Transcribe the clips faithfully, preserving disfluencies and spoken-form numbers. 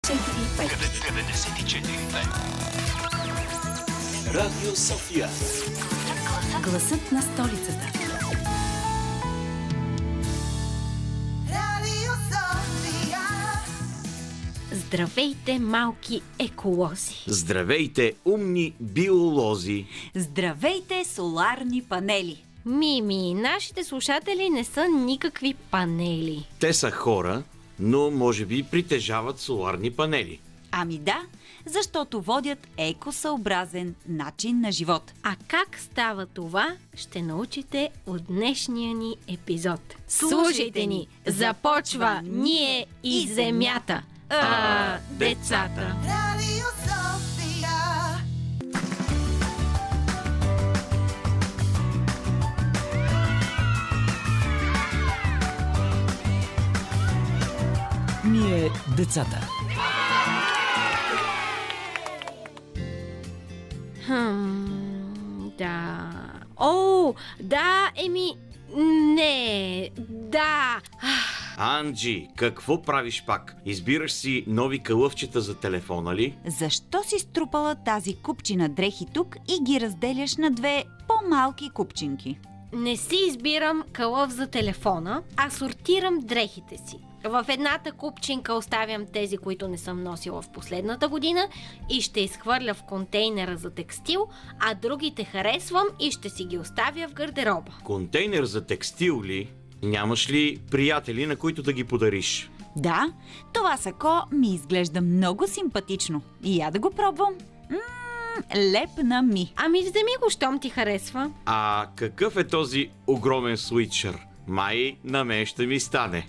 деветдесет и четири и пет. Радио София. Гласът на столицата. Здравейте, малки еколози! Здравейте, умни биолози! Здравейте, соларни панели! Мими, нашите слушатели не са никакви панели. Те са хора, но може би притежават соларни панели. Ами да, защото водят екосъобразен начин на живот. А как става това, ще научите от днешния ни епизод. Слушайте ни! Започва Ние и Земята! А, децата! Радио София. Ние децата. Хм, да... О, да, еми... Не, да... Анджи, какво правиш пак? Избираш си нови кълъвчета за телефона ли? Защо си струпала тази купчина дрехи тук и ги разделяш на две по-малки купчинки? Не си избирам кълъв за телефона, а сортирам дрехите си. В едната купчинка оставям тези, които не съм носила в последната година и ще изхвърля в контейнера за текстил, а другите харесвам и ще си ги оставя в гардероба. Контейнер за текстил ли? Нямаш ли приятели, на които да ги подариш? Да, това сако ми изглежда много симпатично. И я да го пробвам. Ммм, лепна ми. Ами вземи го, щом ти харесва. А какъв е този огромен свитшър? Май на мен ще ми стане.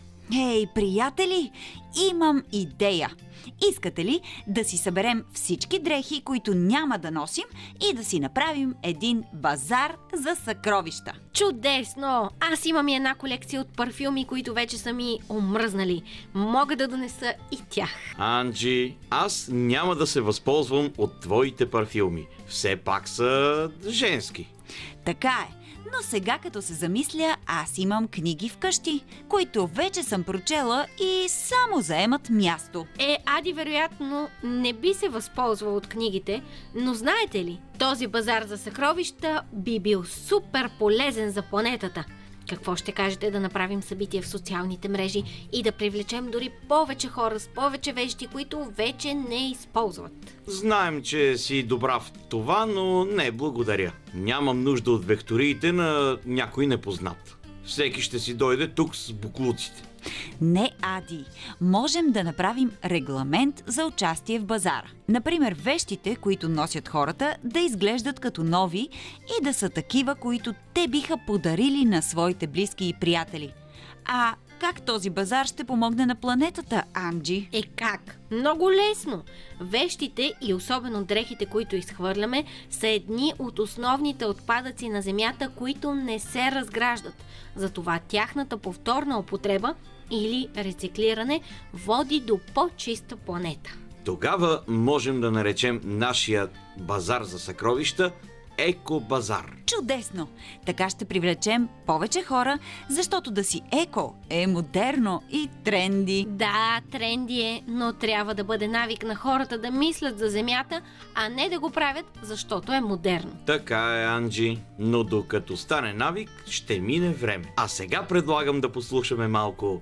Ей, приятели, имам идея. Искате ли да си съберем всички дрехи, които няма да носим, и да си направим един базар за съкровища? Чудесно! Аз имам и една колекция от парфюми, които вече са ми омръзнали. Мога да донеса и тях. Анджи, аз няма да се възползвам от твоите парфюми. Все пак са женски. Така е. Но сега, като се замисля, аз имам книги вкъщи, които вече съм прочела и само заемат място. Е, Ади вероятно не би се възползвал от книгите, но знаете ли, този базар за съкровища би бил супер полезен за планетата. Какво ще кажете да направим събитие в социалните мрежи и да привлечем дори повече хора с повече вещи, които вече не използват? Знаем, че си добра в това, но не благодаря. Нямам нужда от векториите на някой непознат. Всеки ще си дойде тук с буклуците. Не, Ади, можем да направим регламент за участие в базара. Например, вещите, които носят хората, да изглеждат като нови и да са такива, които те биха подарили на своите близки и приятели. А как този базар ще помогне на планетата, Анджи? Е как? Много лесно! Вещите и особено дрехите, които изхвърляме, са едни от основните отпадъци на Земята, които не се разграждат. Затова тяхната повторна употреба или рециклиране води до по-чиста планета. Тогава можем да наречем нашия базар за съкровища Еко-базар. Чудесно! Така ще привлечем повече хора, защото да си еко е модерно и тренди. Да, тренди е, но трябва да бъде навик на хората да мислят за Земята, а не да го правят, защото е модерно. Така е, Анджи, но докато стане навик, ще мине време. А сега предлагам да послушаме малко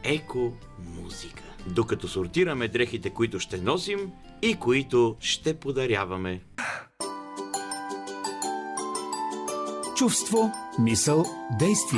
еко-музика, докато сортираме дрехите, които ще носим и които ще подаряваме. Чувство, мисъл, действие.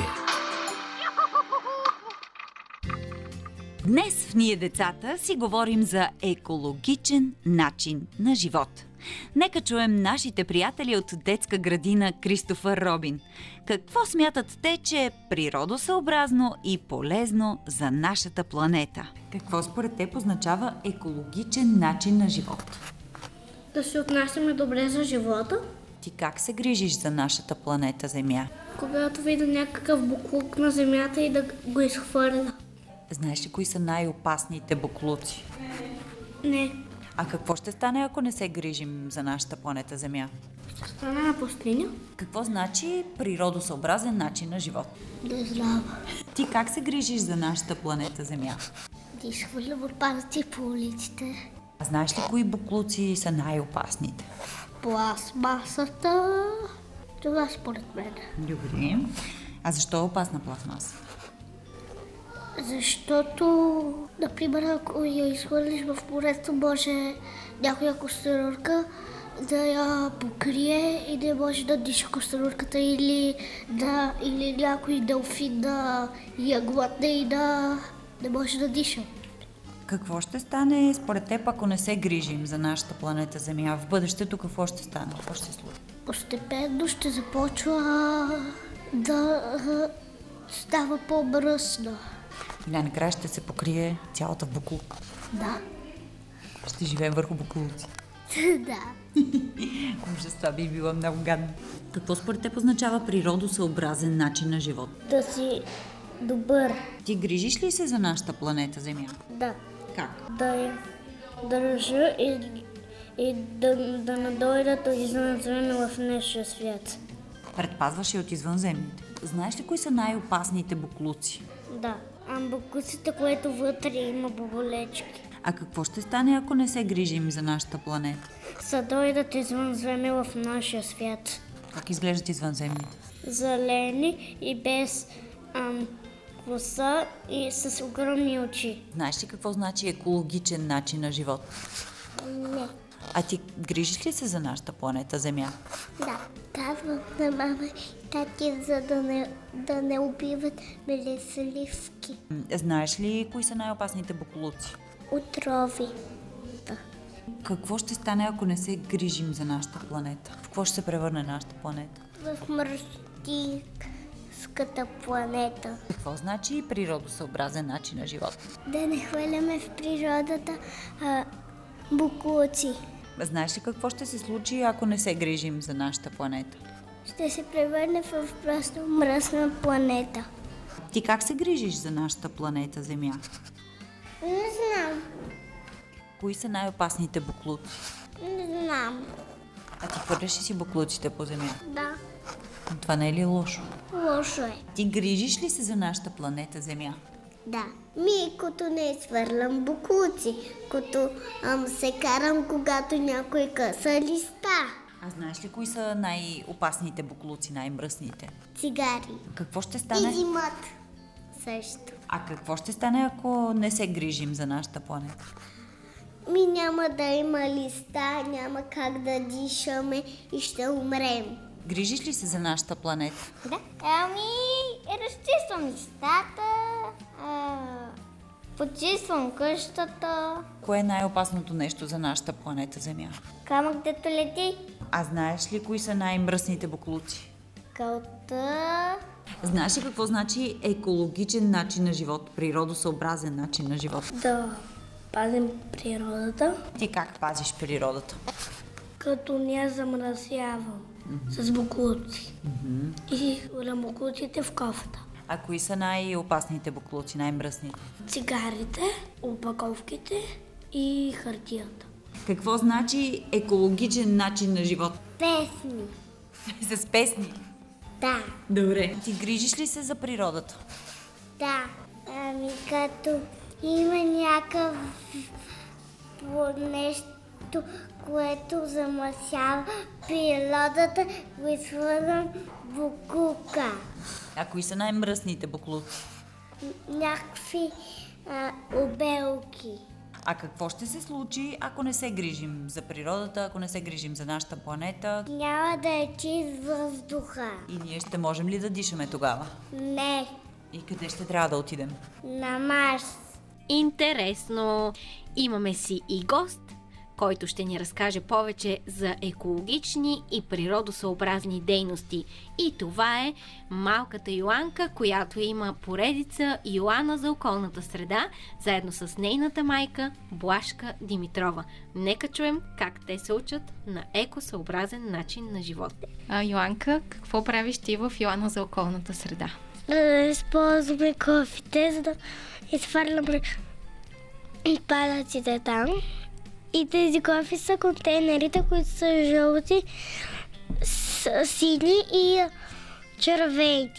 Днес в Ние децата си говорим за екологичен начин на живот. Нека чуем нашите приятели от детска градина Кристофър Робин. Какво смятат те, че е природосъобразно и полезно за нашата планета? Какво според теб означава екологичен начин на живот? Да се отнасяме добре за живота. Ти как се грижиш за нашата планета Земя? Когато видя някакъв буклук на земята и да го изхвърля. Знаеш ли кои са най-опасните буклуци? Не. А какво ще стане, ако не се грижим за нашата планета Земя? Ще стане на пустиня. Какво значи природосъобразен начин на живот? Да излява. Ти как се грижиш за нашата планета Земя? Да си изхвърлям отпадъци по улиците. А знаеш ли кои боклуци са най-опасните? Пластмасата, това според мен. Добре. А защо е опасна пластмаса? Защото, например, ако я изхвърлиш в морето, може някоя костенурка да я покрие и не може да диша костенурката, или, да, или някой делфин да я глътне и да не може да диша. Какво ще стане според теб, ако не се грижим за нашата планета Земя? В бъдещето какво ще стане? Какво ще се случи? Постепенно ще започва да става по-мръсна. И най-накрая ще се покрие цялата в буклук. Да. Ще живеем върху буклуци. Да. Ужас, това би било много гадно. Какво според теб означава природосъобразен начин на живот? Да си добър. Ти грижиш ли се за нашата планета Земя? Да. Как? Да я държа и, и да, да не дойдат от извънземни в нашия свят. Предпазваш и от извънземните. Знаеш ли кои са най-опасните буклуци? Да. Амбакуците, което вътре има боболечки. А какво ще стане, ако не се грижим за нашата планета? Са дойдат извънземни в нашия свят. Как изглеждат извънземните? Зелени и без ам, коса и с огромни очи. Знаеш ли какво значи екологичен начин на живот? Не. А ти грижиш ли се за нашата планета Земя? Да. Казвам на мама и тати, за да не, да не убиват мелесливки. М, Знаеш ли кои са най-опасните буклуци? Отрови. Какво ще стане, ако не се грижим за нашата планета? В какво ще се превърне нашата планета? В мърската планета. Какво значи природосъобразен начин на живот? Да не хвърляме в природата а, буклуци. Знаеш ли какво ще се случи, ако не се грижим за нашата планета? Ще се превърне в просто мръсна планета. Ти как се грижиш за нашата планета Земя? Не знам. Кои са най-опасните буклуци? Не знам. А ти хвърляш ли си буклуците по земя? Да. Това не е ли лошо? Лошо е. Ти грижиш ли се за нашата планета Земя? Да. Ми, като не свърлям буклуци, като ам, се карам, когато някой къса листа. А знаеш ли кои са най-опасните буклуци, най-мръсните? Цигари. Какво ще И стане? димът. Също. А какво ще стане, ако не се грижим за нашата планета? Ми няма да има листа, няма как да дишаме и ще умрем. Грижиш ли се за нашата планета? Да. Ами, разчиствам листата, а, почиствам къщата. Кое е най-опасното нещо за нашата планета Земя? Камък дето лети. А знаеш ли кои са най-мръсните буклуци? Кълта. Знаеш ли какво значи екологичен начин на живот, природосъобразен начин на живот? Да пазим природата, Ти как пазиш природата? като не я замразявам mm-hmm. с буклуци. Mm-hmm. И хвърлям буклуците в кофата. А кои са най-опасните буклуци, най-мръсните? Цигарите, опаковките и хартията. Какво значи екологичен начин на живот? Песни. С песни. Да. Добре. Ти грижиш ли се за природата? Да. Ами като има някакво нещо, което замърсява природата, го изхвърлям буклука. А кои са най-мръсните буклуци? Някакви а, обелки. А какво ще се случи, ако не се грижим за природата, ако не се грижим за нашата планета? Няма да е чист въздуха. И ние ще можем ли да дишаме тогава? Не, И къде ще трябва да отидем? на Марс. Интересно! Имаме си и гост, който ще ни разкаже повече за екологични и природосъобразни дейности. И това е малката Йоанка, която има поредица Йоана за околната среда, заедно с нейната майка Блашка Димитрова. Нека чуем как те се учат на екосъобразен начин на живот. А, Йоанка, какво правиш ти в Йоана за околната среда? Използваме кофите, за да изхвърляме отпадъците там. И тези кофи са контейнерите, които са жълти, с- сини и червени.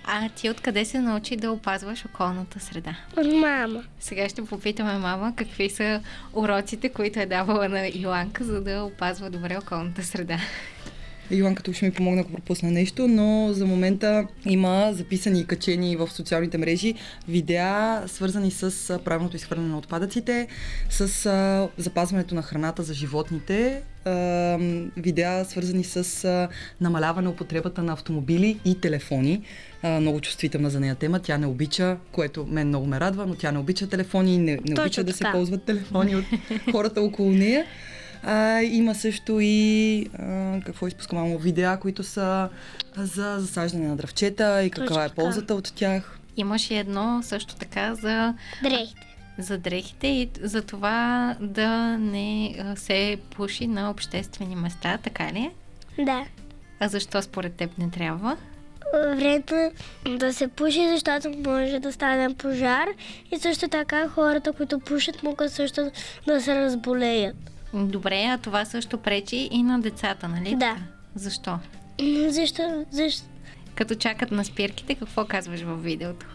А ти откъде се научи да опазваш околната среда? От мама. Сега ще попитаме мама какви са уроците, които е давала на Йоанка, за да опазва добре околната среда. Йоанка тук ще ми помогна, ако пропусна нещо, но за момента има записани и качени в социалните мрежи видеа, свързани с правилното изхвърляне на отпадъците, с а, запазването на храната за животните, а, видеа, свързани с а, намаляване употребата на автомобили и телефони. А, много чувствителна за нея тема. Тя не обича, което мен много ме радва, но тя не обича телефони, не, не обича да се ползват телефони от хората около нея. А, има също и а, какво изпуска мамо, видеа, които са за засаждане на дръвчета и каква е ползата от тях. Имаше едно също така за Дрехите. за дрехите и за това да не се пуши на обществени места, така ли? Да. А защо според теб не трябва? Времето е да се пуши, защото може да стане пожар и също така хората, които пушат, могат също да се разболеят. Добре, а това също пречи и на децата, нали? Да. Защо? Защо? Защо? Като чакат на спирките, какво казваш във видеото?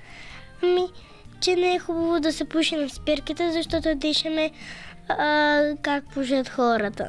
Ми, че не е хубаво да се пуши на спирките, защото дишаме а, как пушат хората.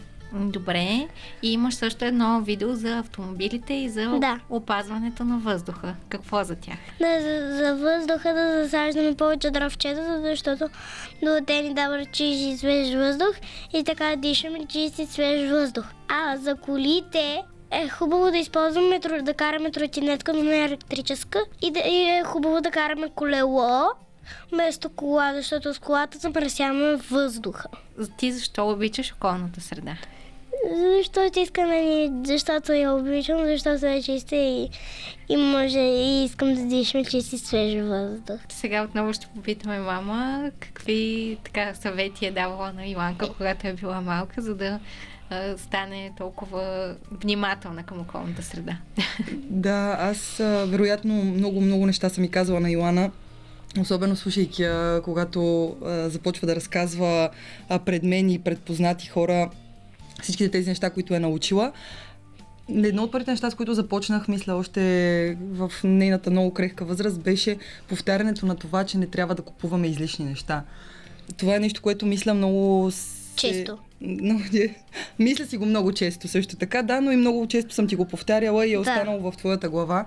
Добре. И имаш също едно видео за автомобилите и за Да. опазването на въздуха. Какво за тях? Да, за, за въздуха да засаждаме повече дръвчета, защото да те ни дават чист и свеж въздух и така дишаме чист и свеж въздух. А за колите е хубаво да използваме, тро- да караме тротинетка, но не електрическа и, да, и е хубаво да караме колело вместо кола, защото с колата замърсяваме въздуха. Ти защо обичаш околната среда? Защото искам да ни, защото я обичам, защото е чиста и, и може и искам да дишам чист и свеж въздух. Сега отново ще попитаме мама какви така съвети е давала на Йоанка, когато е била малка, за да а, стане толкова внимателна към околната среда. Да, аз а, вероятно много-много неща съм и казала на Йоана, особено слушайки я, когато а, започва да разказва а, пред мен и пред познати хора всичките тези неща, които е научила. Едно от първите неща, с които започнах, мисля, още в нейната много крехка възраст, беше повтарянето на това, че не трябва да купуваме излишни неща. Това е нещо, което мисля много... Се... Често. Но, мисля си го много често също така, да, но и много често съм ти го повтаряла и е останало да. в твоята глава.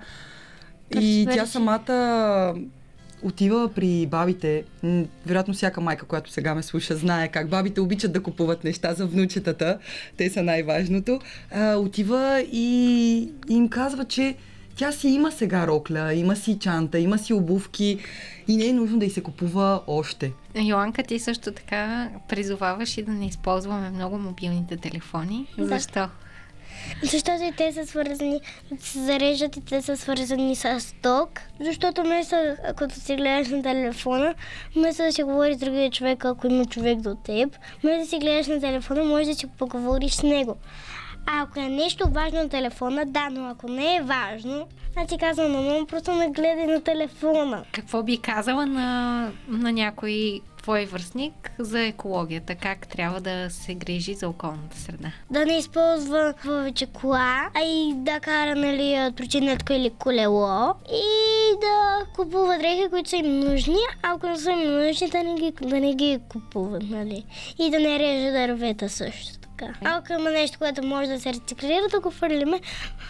И Разбира тя се. самата отива при бабите. М, Вероятно всяка майка, която сега ме слуша, знае как бабите обичат да купуват неща за внучетата. Те са най-важното. А, отива и им казва, че тя си има сега рокля, има си чанта, има си обувки и не е нужно да й се купува още. Йоанка, ти също така призоваваш и да не използваме много мобилните телефони. Да. Защо? Защото и те са свързани, се зареждат и те са свързани с ток. Защото вместо, като си гледаш на телефона, вместо да си говори с другия човек, ако има човек до теб, вместо да си гледаш на телефона, можеш да си поговориш с него. А ако е нещо важно на телефона, да, но ако не е важно, аз ти казвам на мама, просто не гледай на телефона. Какво би казала на, на някой твой връстник за екологията? Как трябва да се грижи за околната среда? Да не използва повече кола, а и да кара, нали, тротинетка или колело и да купува дрехи, които са им нужни, а ако не са им нужни, да не ги, да не ги купуват, нали. И да не реже дървета също така. А ако има нещо, което може да се рециклира, да го фърлиме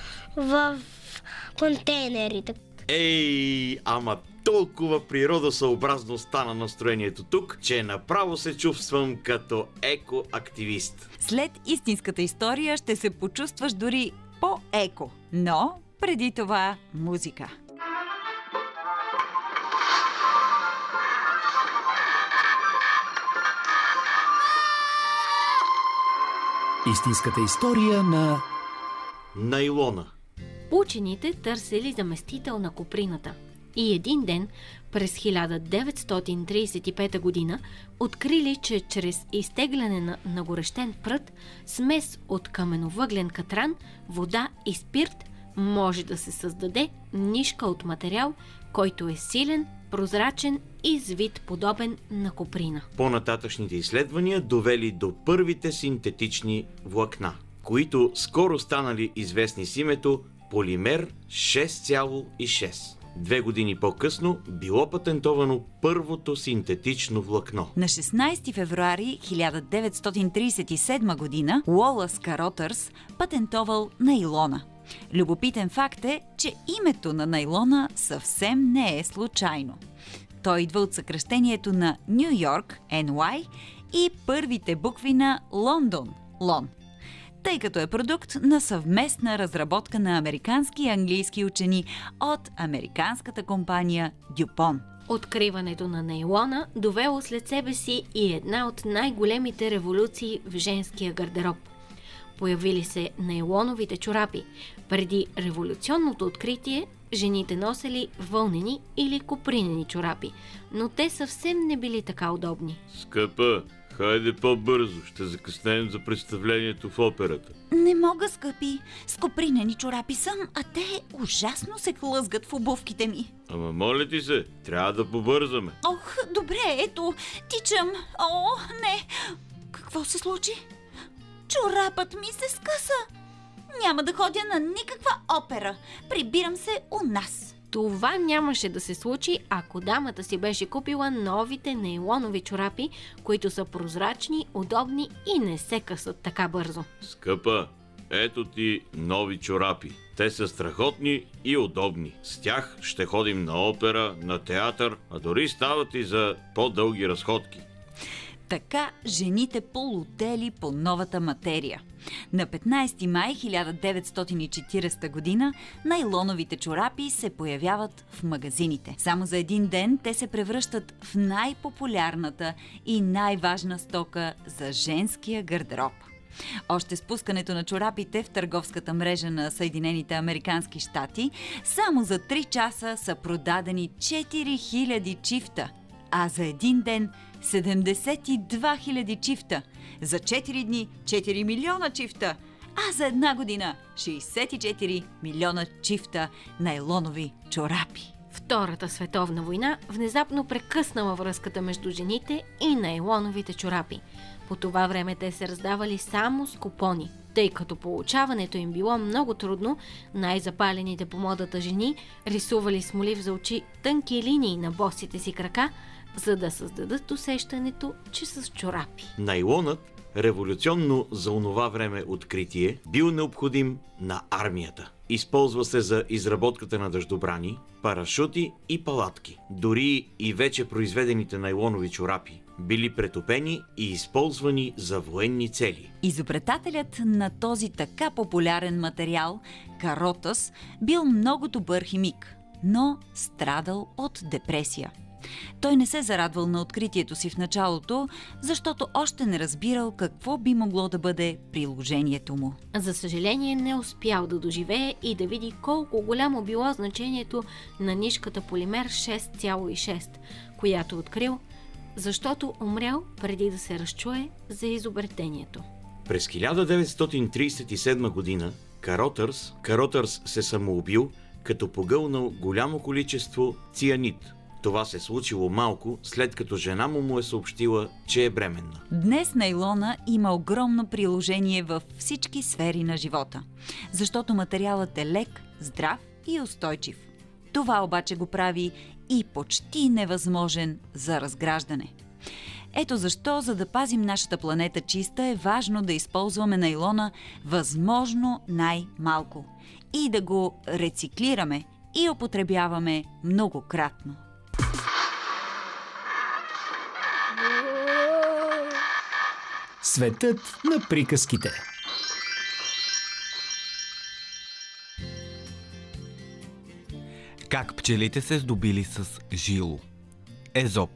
в контейнерите. Ей, ама толкова природосъобразно стана настроението тук, че направо се чувствам като екоактивист. След истинската история ще се почувстваш дори по-еко, но преди това музика. Истинската история на Найлона. Учените търсили заместител на коприната. И един ден, през хиляда деветстотин тридесет и пета година, открили, че чрез изтегляне на нагорещен прът, смес от каменовъглен катран, вода и спирт, може да се създаде нишка от материал, който е силен, прозрачен и с вид подобен на коприна. По-нататъчните изследвания довели до първите синтетични влакна, които скоро станали известни с името полимер шест цяло и шест. Две години по-късно било патентовано първото синтетично влакно. На шестнайсети февруари хиляда деветстотин трийсет и седма година Уолъс Каротърс патентовал найлона. Любопитен факт е, че името на найлона съвсем не е случайно. Той идва от съкръщението на Ню Йорк, Ен Уай, и първите букви на Лондон, Лон, тъй като е продукт на съвместна разработка на американски и английски учени от американската компания Дюпон. Откриването на нейлона довело след себе си и една от най-големите революции в женския гардероб. Появили се нейлоновите чорапи. Преди революционното откритие жените носели вълнени или копринени чорапи, но те съвсем не били така удобни. Скъпа, хайде по-бързо, ще закъснеем за представлението в операта. Не мога, скъпи. С копринени чорапи съм, а те ужасно се хлъзгат в обувките ми. Ама моля ти се, трябва да побързаме. Ох, добре, ето, тичам. О, не. Какво се случи? Чорапът ми се скъса. Няма да ходя на никаква опера. Прибирам се у нас. Това нямаше да се случи, ако дамата си беше купила новите нейлонови чорапи, които са прозрачни, удобни и не се късат така бързо. Скъпа, ето ти нови чорапи. Те са страхотни и удобни. С тях ще ходим на опера, на театър, а дори стават и за по-дълги разходки. Така жените полудели по новата материя. На петнайсети май хиляда деветстотин и четирийсета година найлоновите чорапи се появяват в магазините. Само за един ден те се превръщат в най-популярната и най-важна стока за женския гардероб. Още с пускането на чорапите в търговската мрежа на Съединените американски щати, само за три часа са продадени четири хиляди чифта, а за един ден седемдесет и две хиляди чифта, за четири дни четири милиона чифта, а за една година шейсет и четири милиона чифта найлонови чорапи. Втората световна война внезапно прекъснала връзката между жените и найлоновите чорапи. По това време те се раздавали само с купони. Тъй като получаването им било много трудно, най-запалените по модата жени рисували с молив за очи тънки линии на босите си крака, за да създадат усещането, че са с чорапи. Найлонът, революционно за онова време откритие, бил необходим на армията. Използва се за изработката на дъждобрани, парашути и палатки. Дори и вече произведените найлонови чорапи били претопени и използвани за военни цели. Изобретателят на този така популярен материал, Каротърс, бил много добър химик, но страдал от депресия. Той не се зарадвал на откритието си в началото, защото още не разбирал какво би могло да бъде приложението му. За съжаление не успял да доживее и да види колко голямо било значението на нишката полимер шест цяло и шест, която открил, защото умрял преди да се разчуе за изобретението. През хиляда деветстотин трийсет и седма година Каротърс, Каротърс се самоубил, като погълнал голямо количество цианид. Това се случило малко след като жена му му е съобщила, че е бременна. Днес найлона има огромно приложение във всички сфери на живота, защото материалът е лек, здрав и устойчив. Това обаче го прави и почти невъзможен за разграждане. Ето защо, за да пазим нашата планета чиста, е важно да използваме найлона възможно най-малко и да го рециклираме и употребяваме многократно. Светът на приказките. Как пчелите се здобили с жило? Езоп.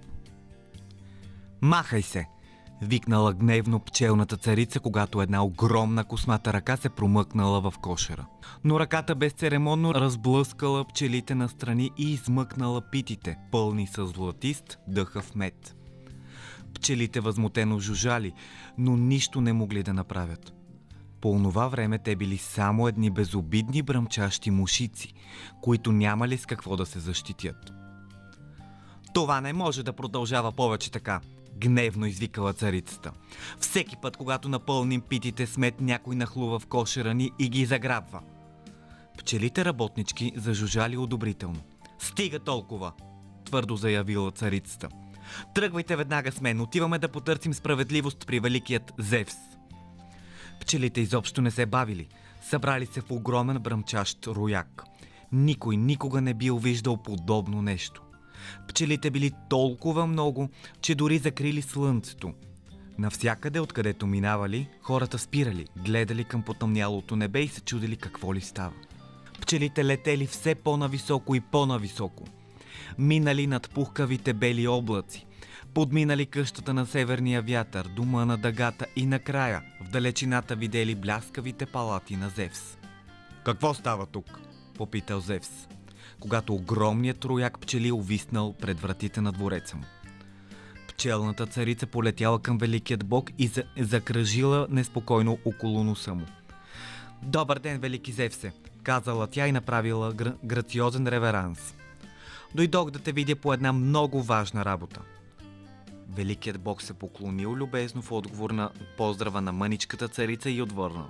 Махай се! Викнала гневно пчелната царица, когато една огромна космата ръка се промъкнала в кошера. Но ръката безцеремонно разблъскала пчелите настрани и измъкнала питите, пълни с златист дъхав мед. Пчелите възмутено жужали, но нищо не могли да направят. По онова време те били само едни безобидни бръмчащи мушици, които нямали с какво да се защитят. Това не може да продължава повече така, гневно извикала царицата. Всеки път, когато напълним питите с мед, някой нахлува в кошера ни и ги заграбва. Пчелите работнички зажужали одобрително. Стига толкова, твърдо заявила царицата. Тръгвайте веднага с мен, отиваме да потърсим справедливост при великият Зевс. Пчелите изобщо не се бавили. Събрали се в огромен бръмчащ рояк. Никой никога не бил виждал подобно нещо. Пчелите били толкова много, че дори закрили слънцето. Навсякъде, откъдето минавали, хората спирали, гледали към потъмнялото небе и се чудили какво ли става. Пчелите летели все по-нависоко и по-нависоко. Минали над пухкавите бели облаци, подминали къщата на северния вятър, дома на дъгата и накрая в далечината видели бляскавите палати на Зевс. Какво става тук? Попитал Зевс, когато огромният рояк пчели увиснал пред вратите на двореца му. Пчелната царица полетяла към великият бог и за- закръжила неспокойно около носа му. Добър ден, велики Зевсе, казала тя и направила гр- грациозен реверанс. Дойдох да те видя по една много важна работа. Великият бог се поклонил любезно в отговор на поздрава на мъничката царица и отвърнал.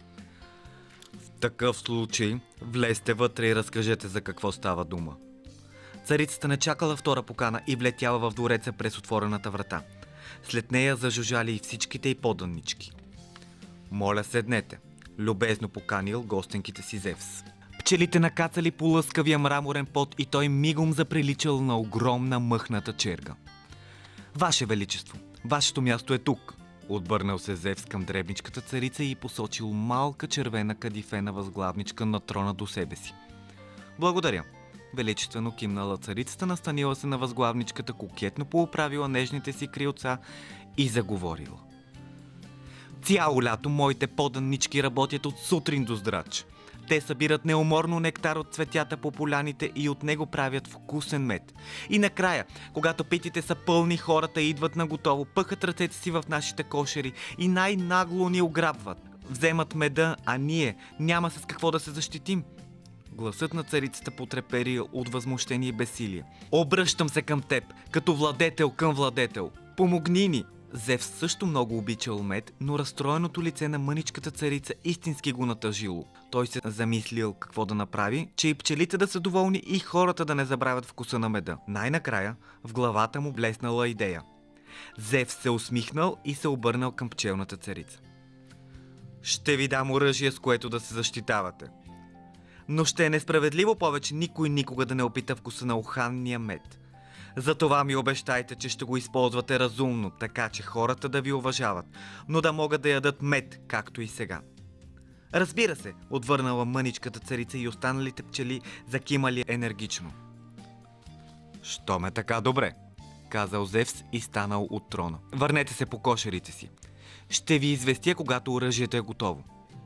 В такъв случай влезте вътре и разкажете за какво става дума. Царицата не чакала втора покана и влетяла в двореца през отворената врата. След нея зажужали и всичките й поданнички. Моля, седнете, любезно поканил гостенките си Зевс. Пчелите накацали по лъскавия мраморен пот и той мигом заприличал на огромна мъхната черга. Ваше величество, вашето място е тук, отбърнал се Зевс към дребничката царица и посочил малка червена кадифена възглавничка на трона до себе си. Благодаря. Величествено кимнала царицата, настанила се на възглавничката, кокетно пооправила нежните си крилца и заговорила. Цяло лято моите поданнички работят от сутрин до здрач. Те събират неуморно нектар от цветята по поляните и от него правят вкусен мед. И накрая, когато питите са пълни, хората идват на готово, пъхат ръцете си в нашите кошери и най-нагло ни ограбват. Вземат меда, а ние няма с какво да се защитим. Гласът на царицата потрепери от възмущение и безсилие. Обръщам се към теб, като владетел към владетел. Помогни ни! Зевс също много обичал мед, но разстроеното лице на мъничката царица истински го натъжило. Той се замислил какво да направи, че и пчелите да са доволни и хората да не забравят вкуса на меда. Най-накрая в главата му блеснала идея. Зевс се усмихнал и се обърнал към пчелната царица. Ще ви дам оръжие, с което да се защитавате. Но ще е несправедливо повече никой никога да не опита вкуса на оханния мед. Затова ми обещайте, че ще го използвате разумно, така че хората да ви уважават, но да могат да ядат мед, както и сега. Разбира се, отвърнала мъничката царица и останалите пчели закимали енергично. Що ме така добре, казал Зевс и станал от трона. Върнете се по кошерите си. Ще ви известя, когато оръжието е готово.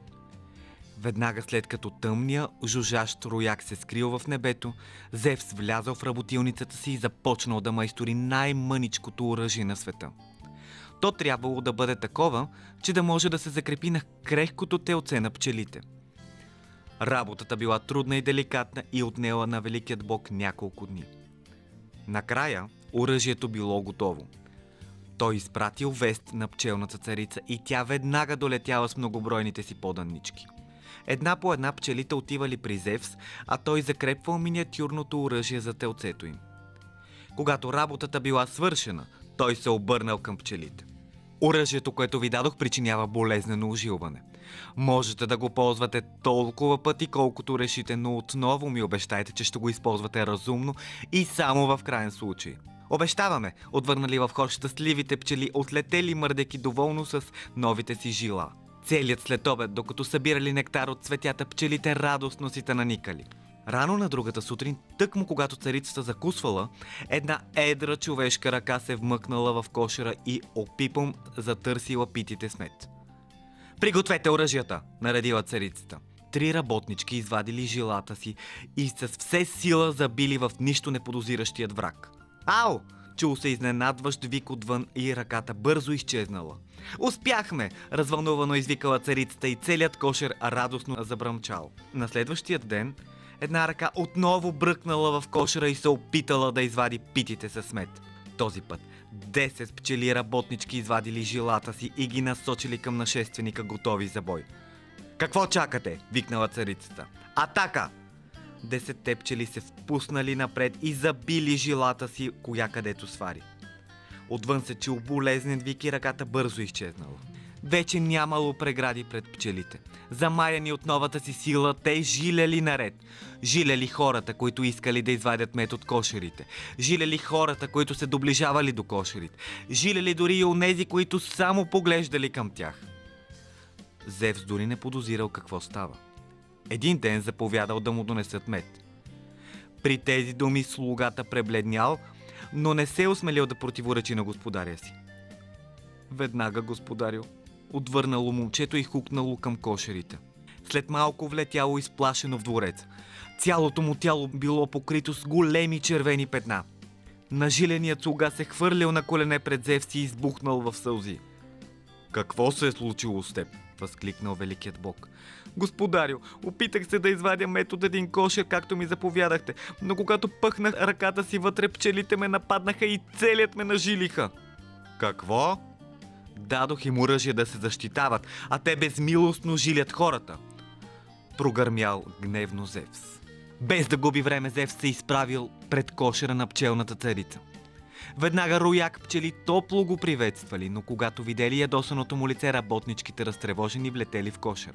Веднага след като тъмния, жужжащ рояк се скрил в небето, Зевс влязъл в работилницата си и започнал да майстори най-мъничкото оръжие на света. То трябвало да бъде такова, че да може да се закрепи на крехкото телце на пчелите. Работата била трудна и деликатна и отнела на великият бог няколко дни. Накрая оръжието било готово. Той изпратил вест на пчелната царица и тя веднага долетяла с многобройните си поданнички. Една по една пчелите отивали при Зевс, а той закрепвал миниатюрното оръжие за телцето им. Когато работата била свършена, той се обърнал към пчелите. Оръжието, което ви дадох, причинява болезнено ожилване. Можете да го ползвате толкова пъти, колкото решите, но отново ми обещайте, че ще го използвате разумно и само в крайен случай. Обещаваме, отвърнали в хор щастливите пчели, отлетели мърдеки доволно с новите си жила. Целият следобед, докато събирали нектар от цветята, пчелите радостно си наникали. Рано на другата сутрин, тъкмо когато царицата закусвала, една едра човешка ръка се вмъкнала в кошера и опипом затърсила питите с мед. Пригответе оръжията, наредила царицата. Три работнички извадили жилата си и с все сила забили в нищо неподозиращият враг. Ау! Чул се изненадващ вик отвън и ръката бързо изчезнала. Успяхме! Развълнувано извикала царицата и целият кошер радостно забръмчал. На следващия ден една ръка отново бръкнала в кошера и се опитала да извади питите с мед. Този път десет пчели работнички извадили жилата си и ги насочили към нашественика, готови за бой. Какво чакате? Викнала царицата. Атака! Десетте пчели се впуснали напред и забили жилата си, коя където свари. Отвън се чул болезнен вик и ръката бързо изчезнала. Вече нямало прегради пред пчелите. Замаяни от новата си сила, те жилели наред. Жилели хората, които искали да извадят мед от кошерите. Жилели хората, които се доближавали до кошерите. Жилели дори и онези, които само поглеждали към тях. Зевс дори не подозирал какво става. Един ден заповядал да му донесат мед. При тези думи слугата пребледнял, но не се осмелил да противоречи на господаря си. Веднага, господарю, отвърнало момчето и хукнало към кошерите. След малко влетяло изплашено в двореца. Цялото му тяло било покрито с големи червени петна. Нажиленият слуга се хвърлял на колене пред Зевс и избухнал в сълзи. Какво се е случило с теб? Възкликнал великият бог. Господарю, опитах се да извадя мед от един кошер, както ми заповядахте, но когато пъхнах ръката си вътре, пчелите ме нападнаха и целият ме нажилиха. Какво? Дадох им оръжие да се защитават, а те безмилостно жилят хората. Прогърмял гневно Зевс. Без да губи време, Зевс се изправил пред кошера на пчелната царица. Веднага рояк пчели топло го приветствали, но когато видели ядосаното му лице, работничките разтревожени влетели в кошера.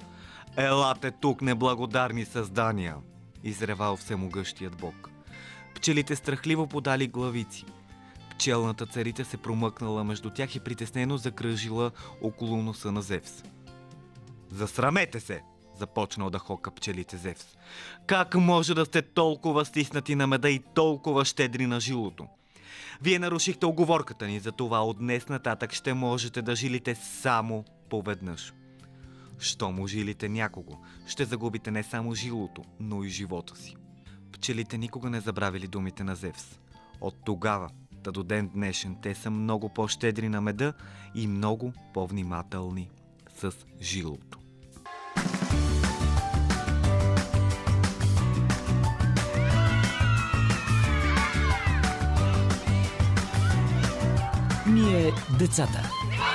Елате тук, неблагодарни създания, изревал всемогъщият бог. Пчелите страхливо подали главици. Пчелната царица се промъкнала между тях и притеснено закръжила около носа на Зевс. Засрамете се! Започнал да хока пчелите Зевс. Как може да сте толкова стиснати на меда и толкова щедри на жилото? Вие нарушихте уговорката ни, затова от днес нататък ще можете да жилите само поведнъж. Щом ужилите някого, ще загубите не само жилото, но и живота си. Пчелите никога не забравили думите на Зевс. От тогава та до ден днешен те са много по-щедри на меда и много по-внимателни с жилото. Ние децата.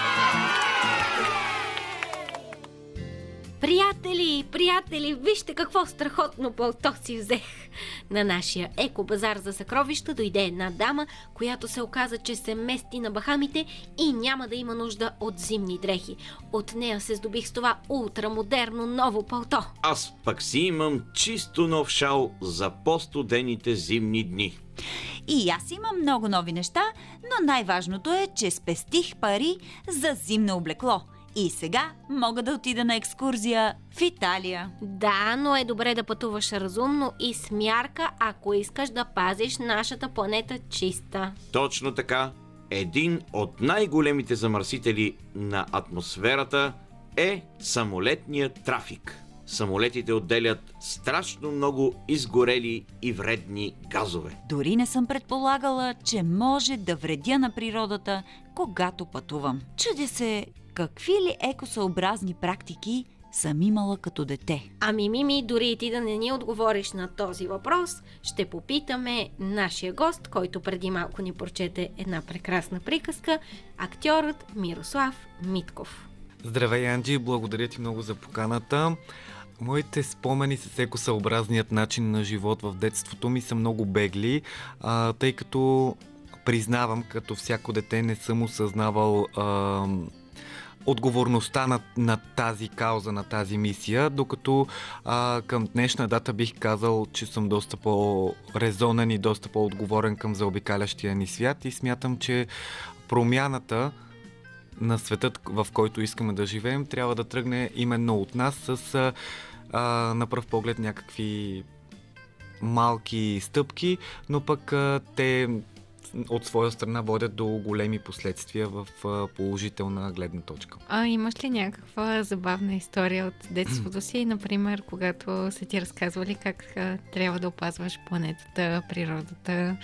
Приятели, приятели, вижте какво страхотно пълто си взех. На нашия екобазар за съкровища дойде една дама, която се оказа, че се мести на Бахамите и няма да има нужда от зимни дрехи. От нея се здобих с това ултрамодерно ново пълто. Аз пък си имам чисто нов шал за по-студените зимни дни. И аз имам много нови неща, но най-важното е, че спестих пари за зимно облекло. И сега мога да отида на екскурзия в Италия. Да, но е добре да пътуваш разумно и с мярка, ако искаш да пазиш нашата планета чиста. Точно така. Един от най-големите замърсители на атмосферата е самолетният трафик. Самолетите отделят страшно много изгорели и вредни газове. Дори не съм предполагала, че може да вредя на природата, когато пътувам. Чудя се, какви ли екосъобразни практики съм имала като дете. Ами, Мими, дори и ти да не ни отговориш на този въпрос, ще попитаме нашия гост, който преди малко ни прочете една прекрасна приказка, актьорът Мирослав Митков. Здравей, Анджи, благодаря ти много за поканата. Моите спомени с екосъобразният начин на живот в детството ми са много бегли, а, тъй като признавам, като всяко дете не съм осъзнавал а, отговорността на, на тази кауза, на тази мисия, докато а, към днешна дата бих казал, че съм доста по-резонен и доста по-отговорен към заобикалящия ни свят и смятам, че промяната на светът, в който искаме да живеем, трябва да тръгне именно от нас с а, на пръв поглед някакви малки стъпки, но пък а, те от своя страна водят до големи последствия в а, положителна гледна точка. А имаш ли някаква забавна история от детството си, например, когато са ти разказвали как а, трябва да опазваш планетата, природата,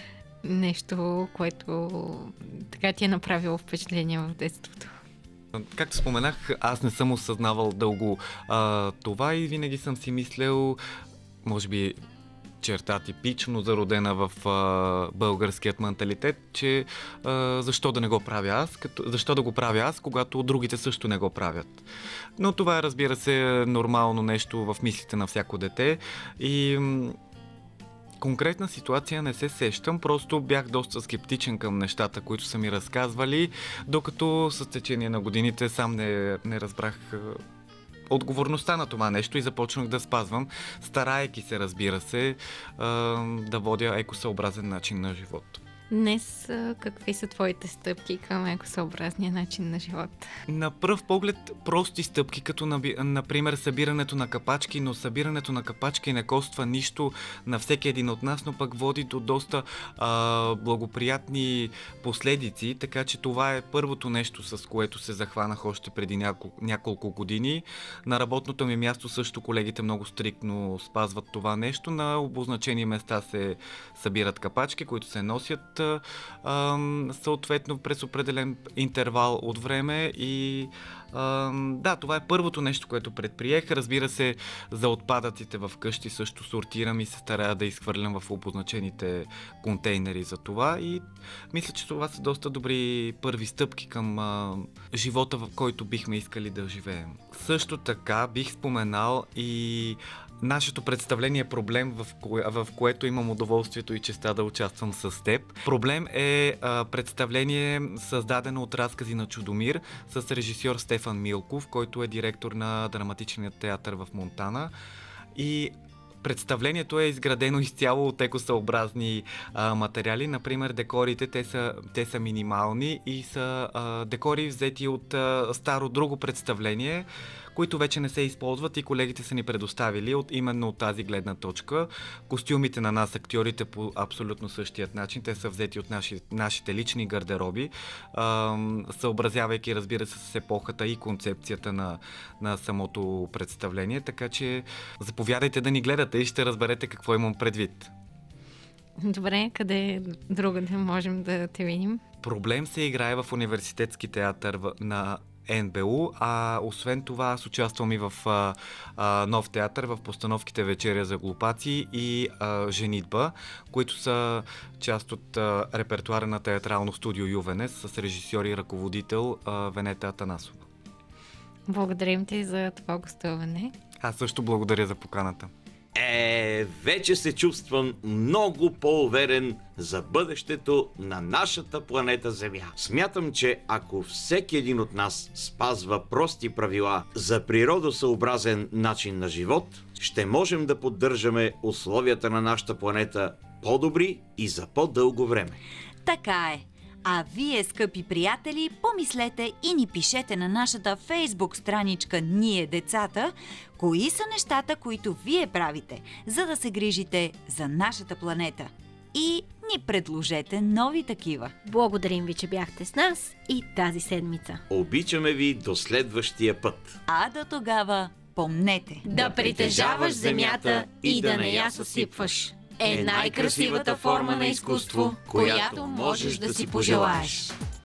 нещо, което така ти е направило впечатление в детството? Както споменах, аз не съм осъзнавал дълго а, това и винаги съм си мислял, може би черта типично зародена в а, българският менталитет, че а, защо да не го правя аз, като, защо да го правя аз, когато другите също не го правят. Но това е, разбира се, нормално нещо в мислите на всяко дете и м- конкретна ситуация не се сещам, просто бях доста скептичен към нещата, които са ми разказвали, докато с течение на годините сам не, не разбрах а, отговорността на това нещо и започнах да спазвам, старайки се, разбира се, а, да водя екосъобразен начин на живот. Днес а, какви са твоите стъпки към екосъобразния начин на живот? На пръв поглед прости стъпки, като наби, например събирането на капачки, но събирането на капачки не коства нищо на всеки един от нас, но пък води до доста а, благоприятни последици, така че това е първото нещо, с което се захванах още преди няколко, няколко години. На работното ми място също колегите много стриктно спазват това нещо. На обозначени места се събират капачки, които се носят съответно през определен интервал от време и да, това е първото нещо, което предприех. Разбира се, за отпадъците в къщи също сортирам и се старая да изхвърлям в обозначените контейнери за това и мисля, че това са доста добри първи стъпки към а, живота, в който бихме искали да живеем. Също така бих споменал и нашето представление Проблем, в, кое, в което имам удоволствието и честа да участвам с теб. Проблем е а, представление създадено от разкази на Чудомир с режисьор Стефан Милков, който е директор на драматичния театър в Монтана. И представлението е изградено изцяло от екосъобразни а, материали. Например, декорите, те са, те са минимални и са а, декори взети от а, старо друго представление, които вече не се използват и колегите са ни предоставили от именно от тази гледна точка. Костюмите на нас, актьорите, по абсолютно същият начин. Те са взети от наши, нашите лични гардероби, а, съобразявайки, разбира се, с епохата и концепцията на, на самото представление. Така че заповядайте да ни гледате и ще разберете какво имам предвид. Добре, къде другаде можем да те видим? Проблем се играе в Университетски театър на Н Б У, а освен това аз участвам и в а, а, нов театър, в постановките Вечеря за глупаци и а, Женитба, които са част от а, репертуара на театрално студио Ювенес с режисьор и ръководител а, Венета Атанасова. Благодарим ти за това гостуване. Аз също благодаря за поканата. Е, вече се чувствам много по-уверен за бъдещето на нашата планета Земя. Смятам, че ако всеки един от нас спазва прости правила за природосъобразен начин на живот, ще можем да поддържаме условията на нашата планета по-добри и за по-дълго време. Така е. А вие, скъпи приятели, помислете и ни пишете на нашата Фейсбук страничка Ние децата, кои са нещата, които вие правите, за да се грижите за нашата планета. И ни предложете нови такива. Благодарим ви, че бяхте с нас и тази седмица. Обичаме ви до следващия път. А до тогава помнете Да притежаваш земята и да не я съсипваш е най-красивата форма на изкуство, която можеш да си пожелаеш.